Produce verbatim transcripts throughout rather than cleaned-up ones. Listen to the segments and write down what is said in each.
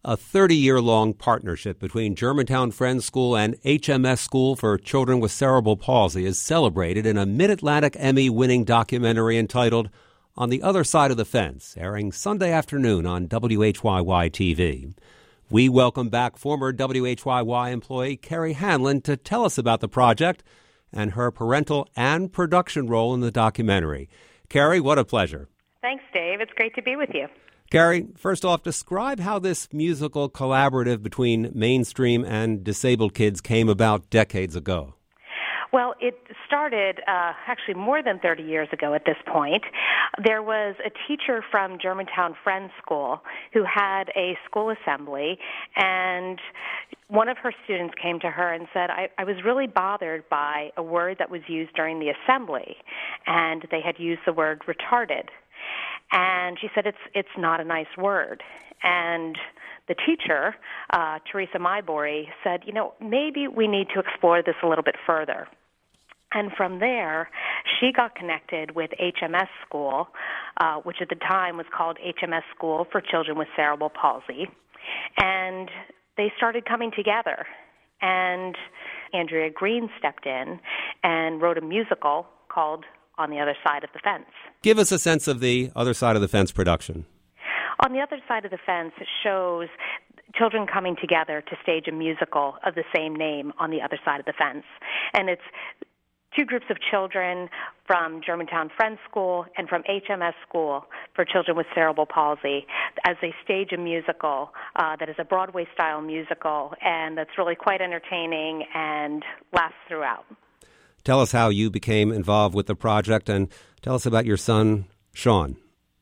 A thirty-year-long partnership between Germantown Friends School and H M S School for Children with Cerebral Palsy is celebrated in a Mid-Atlantic Emmy-winning documentary entitled On the Other Side of the Fence, airing Sunday afternoon on W H Y Y T V. We welcome back former W H Y Y employee Carrie Hanlon to tell us about the project and her parental and production role in the documentary. Carrie, what a pleasure. Thanks, Dave. It's great to be with you. Carrie, first off, describe how this musical collaborative between mainstream and disabled kids came about decades ago. Well, it started uh, actually more than thirty years ago at this point. There was a teacher from Germantown Friends School who had a school assembly, and one of her students came to her and said, I, I was really bothered by a word that was used during the assembly, and they had used the word retarded. And she said, it's it's not a nice word. And the teacher, uh, Teresa Mybory, said, you know, maybe we need to explore this a little bit further. And from there, she got connected with H M S School, uh, which at the time was called H M S School for Children with Cerebral Palsy. And they started coming together. And Andrea Green stepped in and wrote a musical called On the Other Side of the Fence. Give us a sense of the Other Side of the Fence production. On the Other Side of the Fence shows children coming together to stage a musical of the same name on the other side of the fence. And it's two groups of children from Germantown Friends School and from H M S School for Children with Cerebral Palsy as they stage a musical uh, that is a Broadway-style musical, and that's really quite entertaining and lasts throughout. Tell us how you became involved with the project, and tell us about your son, Sean.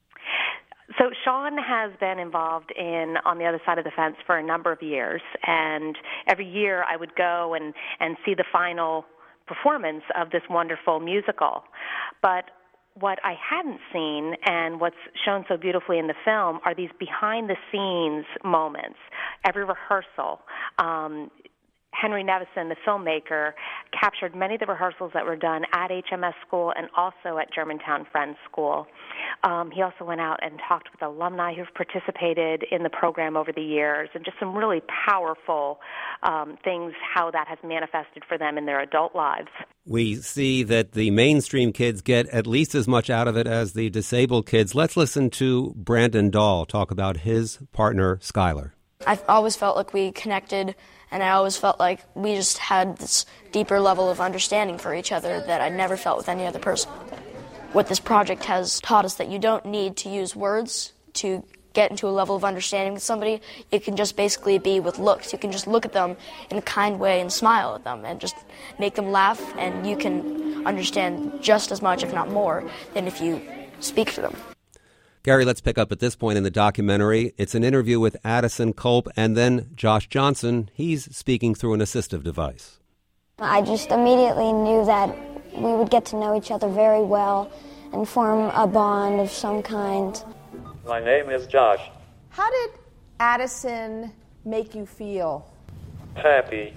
So Sean has been involved in On the Other Side of the Fence for a number of years, and every year I would go and, and see the final performance of this wonderful musical. But what I hadn't seen, and what's shown so beautifully in the film, are these behind-the-scenes moments. Every rehearsal, um, Henry Nevison, the filmmaker, captured many of the rehearsals that were done at H M S School and also at Germantown Friends School. Um, he also went out and talked with alumni who've participated in the program over the years, and just some really powerful um, things, how that has manifested for them in their adult lives. We see that the mainstream kids get at least as much out of it as the disabled kids. Let's listen to Brandon Dahl talk about his partner, Skylar. I've always felt like we connected, and I always felt like we just had this deeper level of understanding for each other that I never felt with any other person. What this project has taught us that you don't need to use words to get into a level of understanding with somebody. It can just basically be with looks. You can just look at them in a kind way and smile at them and just make them laugh, and you can understand just as much, if not more, than if you speak to them. Gary, let's pick up at this point in the documentary. It's an interview with Addison Culp and then Josh Johnson. He's speaking through an assistive device. I just immediately knew that we would get to know each other very well and form a bond of some kind. My name is Josh. How did Addison make you feel? Happy.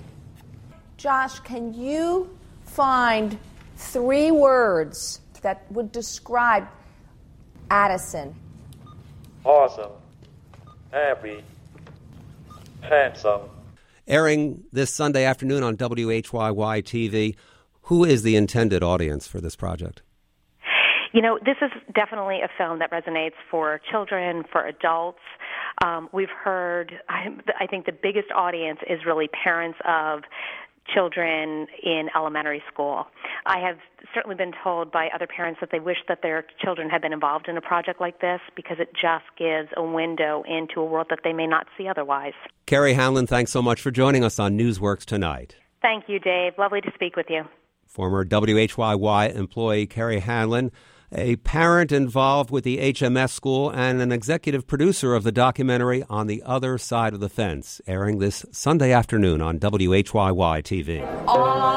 Josh, can you find three words that would describe Addison? Awesome. Happy. Handsome. Airing this Sunday afternoon on W H Y Y T V, who is the intended audience for this project? You know, this is definitely a film that resonates for children, for adults. Um, we've heard, I, I think the biggest audience is really parents of children in elementary school. I have certainly been told by other parents that they wish that their children had been involved in a project like this because it just gives a window into a world that they may not see otherwise. Carrie Hanlon, thanks so much for joining us on Newsworks tonight. Thank you, Dave. Lovely to speak with you. Former W H Y Y employee Carrie Hanlon, a parent involved with the H M S School and an executive producer of the documentary On the Other Side of the Fence, airing this Sunday afternoon on W H Y Y T V. On